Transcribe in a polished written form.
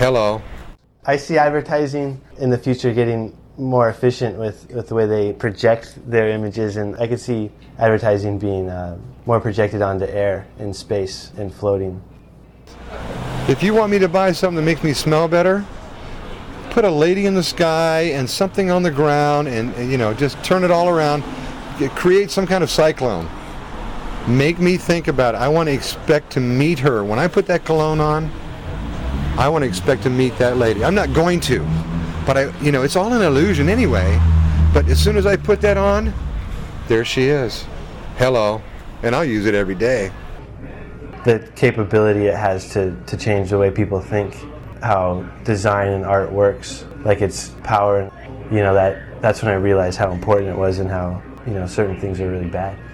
Hello. I see advertising in the future getting more efficient with the way they project their images, and I could see advertising being more projected onto air in space and floating. If you want me to buy something that makes me smell better, put a lady in the sky and something on the ground and just turn it all around. Create some kind of cyclone. Make me think about it. I want to expect to meet her. When I put that cologne on, I want to expect to meet that lady. I'm not going to, but it's all an illusion anyway. But as soon as I put that on, there she is. Hello. And I'll use it every day. The capability it has to change the way people think, how design and art works, like its power, that's when I realized how important it was and how, certain things are really bad.